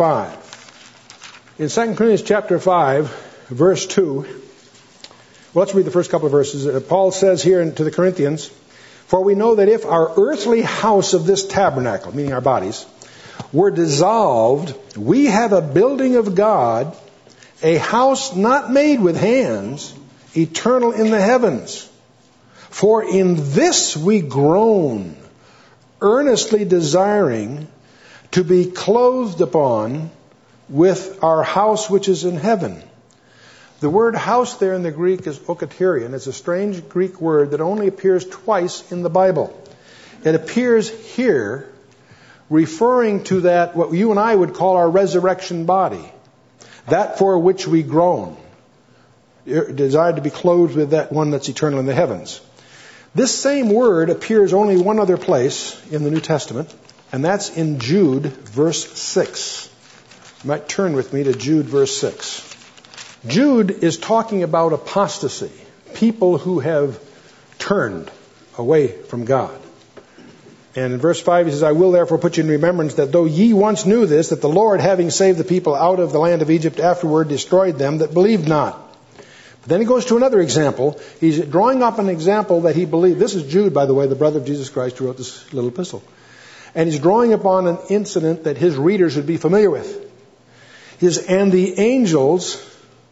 5. In 2 Corinthians chapter 5, verse 2, well, let's read the first couple of verses. Paul says here to the Corinthians, for we know that if our earthly house of this tabernacle, meaning our bodies, were dissolved, we have a building of God, a house not made with hands, eternal in the heavens. For in this we groan, earnestly desiring to be clothed upon with our house which is in heaven. The word house there in the Greek is okaterion. It's a strange Greek word that only appears twice in the Bible. It appears here referring to that, what you and I would call our resurrection body, that for which we groan, desired to be clothed with that one that's eternal in the heavens. This same word appears only one other place in the New Testament, and that's in Jude, verse 6. You might turn with me to Jude, verse 6. Jude is talking about apostasy, people who have turned away from God. And in verse 5 he says, I will therefore put you in remembrance that though ye once knew this, that the Lord, having saved the people out of the land of Egypt, afterward destroyed them that believed not. But then he goes to another example. He's drawing up an example that he believed. This is Jude, by the way, the brother of Jesus Christ, who wrote this little epistle. And he's drawing upon an incident that his readers would be familiar with. And the angels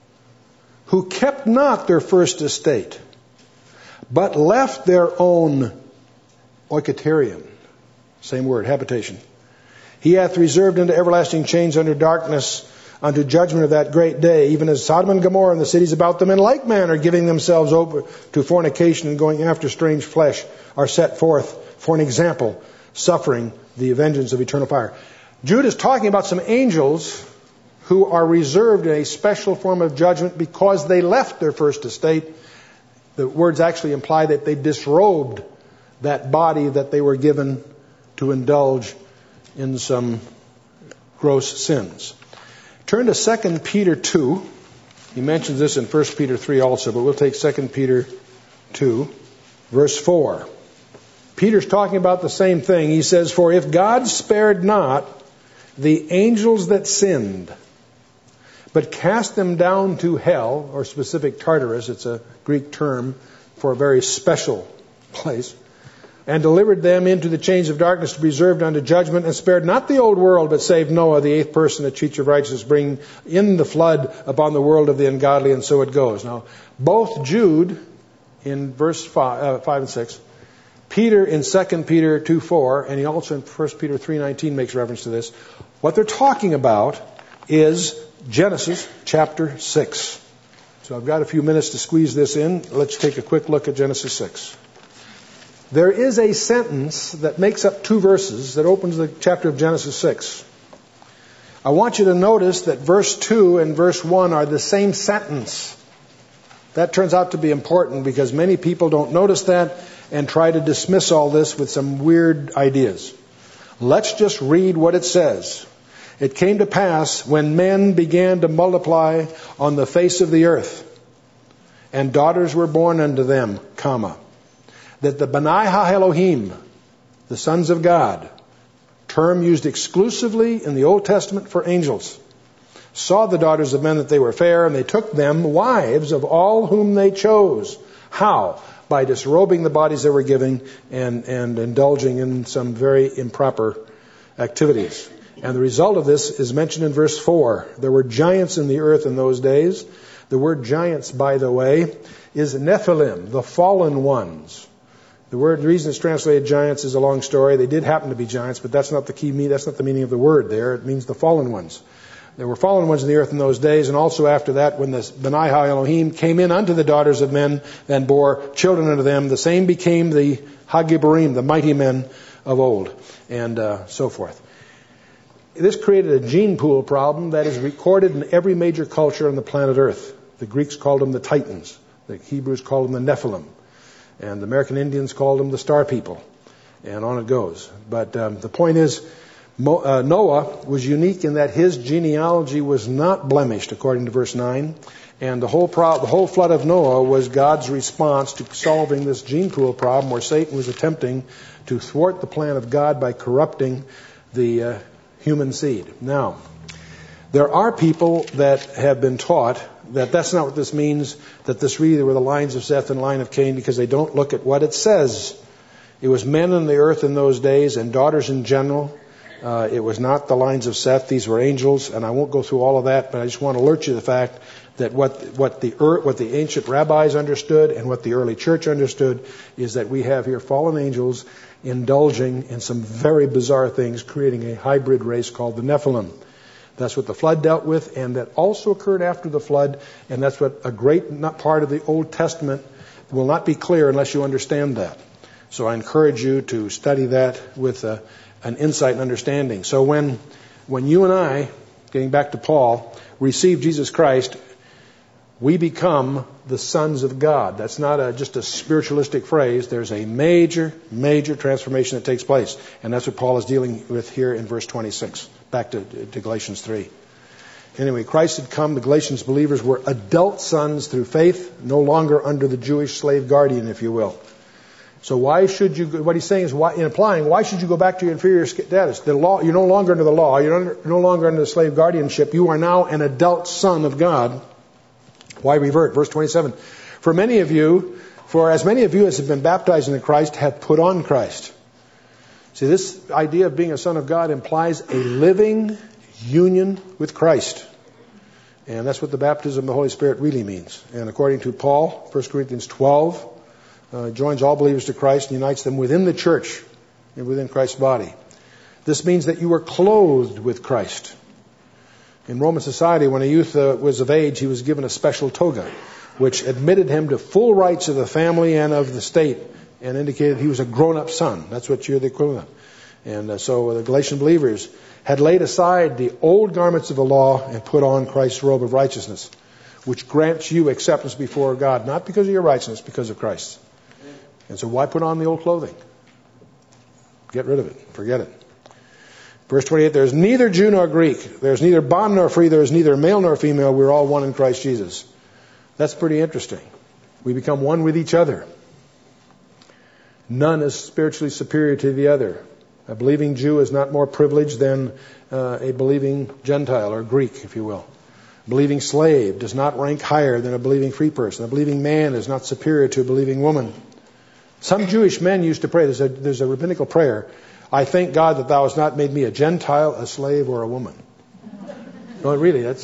who kept not their first estate, but left their own oikaterion, same word, habitation, he hath reserved unto everlasting chains under darkness, unto judgment of that great day, even as Sodom and Gomorrah and the cities about them in like manner, giving themselves over to fornication and going after strange flesh, are set forth for an example, suffering the vengeance of eternal fire. Jude is talking about some angels who are reserved in a special form of judgment because they left their first estate. The words actually imply that they disrobed that body that they were given to indulge in some gross sins. Turn to 2 Peter 2. He mentions this in 1 Peter 3 also, but we'll take 2 Peter 2, verse 4. Peter's talking about the same thing. He says, for if God spared not the angels that sinned, but cast them down to hell, or specific Tartarus, it's a Greek term for a very special place, and delivered them into the chains of darkness to be reserved unto judgment, and spared not the old world, but saved Noah, the eighth person, a teacher of righteousness, bring in the flood upon the world of the ungodly, and so it goes. Now, both Jude in verse 5 and 6, Peter in 2 Peter 2:4, and he also in 1 Peter 3:19 makes reference to this. What they're talking about is Genesis chapter 6. So I've got a few minutes to squeeze this in. Let's take a quick look at Genesis 6. There is a sentence that makes up 2 verses that opens the chapter of Genesis 6. I want you to notice that verse 2 and verse 1 are the same sentence. That turns out to be important because many people don't notice that and try to dismiss all this with some weird ideas. Let's just read what it says. It came to pass when men began to multiply on the face of the earth, and daughters were born unto them, that the B'nai HaElohim, the sons of God, term used exclusively in the Old Testament for angels, saw the daughters of men that they were fair, and they took them wives of all whom they chose. How? By disrobing the bodies they were giving and indulging in some very improper activities. And the result of this is mentioned in verse 4. There were giants in the earth in those days. The word giants, by the way, is Nephilim, the fallen ones. The reason it's translated giants is a long story. They did happen to be giants, but that's not the key meaning. That's not the meaning of the word there. It means the fallen ones. There were fallen ones in the earth in those days, and also after that, when the B'nai HaElohim came in unto the daughters of men and bore children unto them, the same became the Hagibarim, the mighty men of old, and so forth. This created a gene pool problem that is recorded in every major culture on the planet Earth. The Greeks called them the Titans. The Hebrews called them the Nephilim. And the American Indians called them the Star People. And on it goes. But the point is, Noah was unique in that his genealogy was not blemished, according to verse 9. And the whole flood of Noah was God's response to solving this gene pool problem where Satan was attempting to thwart the plan of God by corrupting the human seed. Now, there are people that have been taught that that's not what this means, that this really were the lines of Seth and line of Cain, because they don't look at what it says. It was men on the earth in those days and daughters in general. It was not the lines of Seth. These were angels, and I won't go through all of that, but I just want to alert you to the fact that what the ancient rabbis understood and what the early church understood is that we have here fallen angels indulging in some very bizarre things, creating a hybrid race called the Nephilim. That's what the flood dealt with, and that also occurred after the flood, and that's what a great part of the Old Testament will not be clear unless you understand that. So I encourage you to study that with an insight and understanding. So when you and I, getting back to Paul, receive Jesus Christ, we become the sons of God. That's not just a spiritualistic phrase. There's a major, major transformation that takes place. And that's what Paul is dealing with here in verse 26. Back to Galatians 3. Anyway, Christ had come. The Galatians believers were adult sons through faith, no longer under the Jewish slave guardian, if you will. So why should you, what he's saying is, why should you go back to your inferior status? The law, you're no longer under the law. You're no longer under the slave guardianship. You are now an adult son of God. Why revert? Verse 27. For as many of you as have been baptized into Christ have put on Christ. See, this idea of being a son of God implies a living union with Christ. And that's what the baptism of the Holy Spirit really means. And according to Paul, 1 Corinthians 12, joins all believers to Christ and unites them within the church and within Christ's body. This means that you were clothed with Christ. In Roman society, when a youth was of age, he was given a special toga, which admitted him to full rights of the family and of the state, and indicated he was a grown-up son. That's what you're the equivalent of. And so the Galatian believers had laid aside the old garments of the law and put on Christ's robe of righteousness, which grants you acceptance before God, not because of your righteousness, because of Christ. And so why put on the old clothing? Get rid of it. Forget it. Verse 28, there is neither Jew nor Greek. There is neither bond nor free. There is neither male nor female. We're all one in Christ Jesus. That's pretty interesting. We become one with each other. None is spiritually superior to the other. A believing Jew is not more privileged than a believing Gentile or Greek, if you will. A believing slave does not rank higher than a believing free person. A believing man is not superior to a believing woman. Some Jewish men used to pray. There's a rabbinical prayer. I thank God that thou hast not made me a Gentile, a slave, or a woman. No, really, that's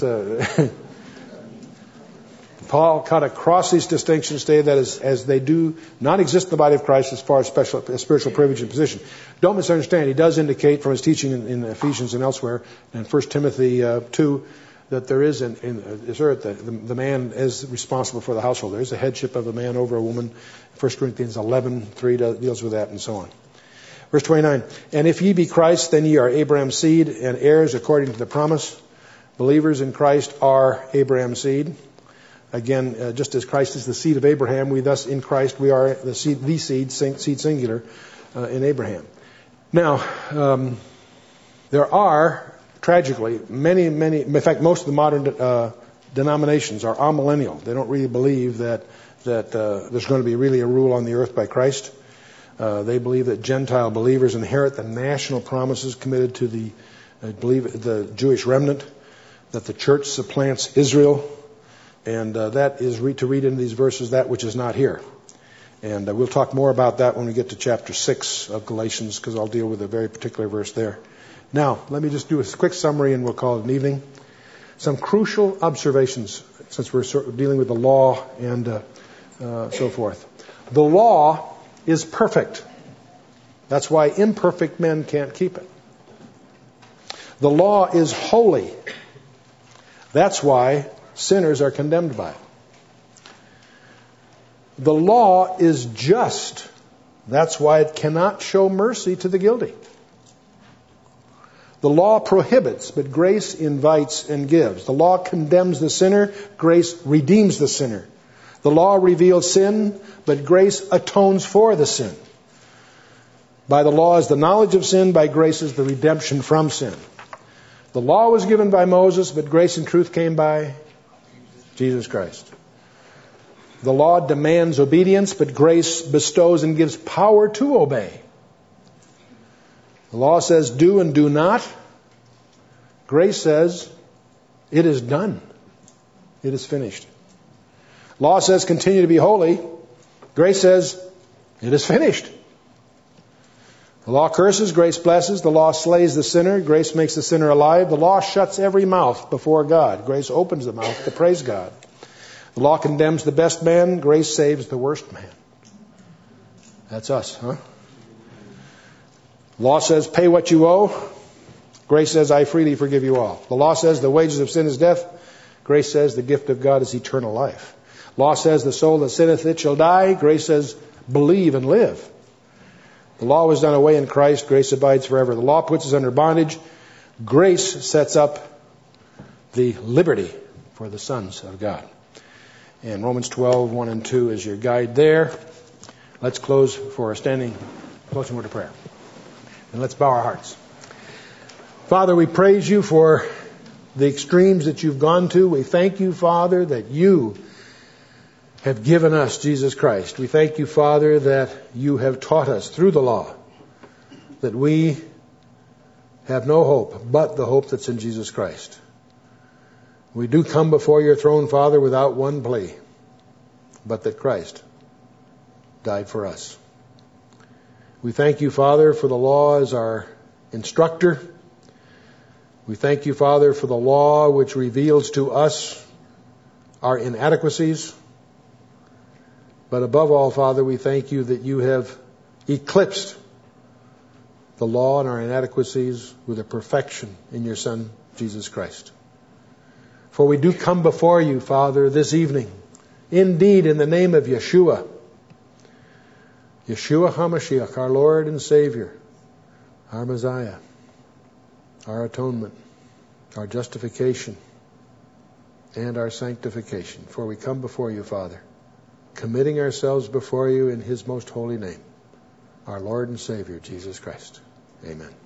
Paul cut across these distinctions, stated that as they do not exist in the body of Christ as far as spiritual privilege and position. Don't misunderstand. He does indicate from his teaching in Ephesians and elsewhere, and 1 Timothy 2, that there is in this earth, the man is responsible for the household. There is a headship of a man over a woman. 1 Corinthians 11:3 deals with that, and so on. Verse 29, and if ye be Christ, then ye are Abraham's seed and heirs according to the promise. Believers in Christ are Abraham's seed. Again, just as Christ is the seed of Abraham, we thus in Christ, we are the seed singular, in Abraham. Now, there are, tragically, many, in fact, most of the modern denominations are amillennial. They don't really believe that there's going to be really a rule on the earth by Christ. They believe that Gentile believers inherit the national promises committed to the Jewish remnant, that the church supplants Israel, and that is to read into these verses that which is not here. And we'll talk more about that when we get to chapter 6 of Galatians, because I'll deal with a very particular verse there. Now, let me just do a quick summary and we'll call it an evening. Some crucial observations, since we're dealing with the law and so forth. The law is perfect. That's why imperfect men can't keep it. The law is holy. That's why sinners are condemned by it. The law is just. That's why it cannot show mercy to the guilty. The law prohibits, but grace invites and gives. The law condemns the sinner. Grace redeems the sinner. The law reveals sin, but grace atones for the sin. By the law is the knowledge of sin, by grace is the redemption from sin. The law was given by Moses, but grace and truth came by Jesus Christ. The law demands obedience, but grace bestows and gives power to obey. The law says do and do not. Grace says it is done. It is finished. Law says continue to be holy. Grace says it is finished. The law curses, grace blesses. The law slays the sinner, grace makes the sinner alive. The law shuts every mouth before God. Grace opens the mouth to praise God. The law condemns the best man, grace saves the worst man. That's us, huh? Law says pay what you owe. Grace says I freely forgive you all. The law says the wages of sin is death. Grace says the gift of God is eternal life. Law says the soul that sinneth it shall die. Grace says believe and live. The law was done away in Christ. Grace abides forever. The law puts us under bondage. Grace sets up the liberty for the sons of God. And Romans 12, 1 and 2 is your guide there. Let's close for a closing word of prayer. And let's bow our hearts. Father, we praise you for the extremes that you've gone to. We thank you, Father, that you have given us Jesus Christ. We thank you, Father, that you have taught us through the law that we have no hope but the hope that's in Jesus Christ. We do come before your throne, Father, without one plea, but that Christ died for us. We thank you, Father, for the law as our instructor. We thank you, Father, for the law which reveals to us our inadequacies. But above all, Father, we thank you that you have eclipsed the law and our inadequacies with a perfection in your Son, Jesus Christ. For we do come before you, Father, this evening, indeed in the name of Yeshua, Yeshua HaMashiach, our Lord and Savior, our Messiah, our atonement, our justification, and our sanctification. For we come before you, Father, committing ourselves before you in his most holy name, our Lord and Savior, Jesus Christ. Amen.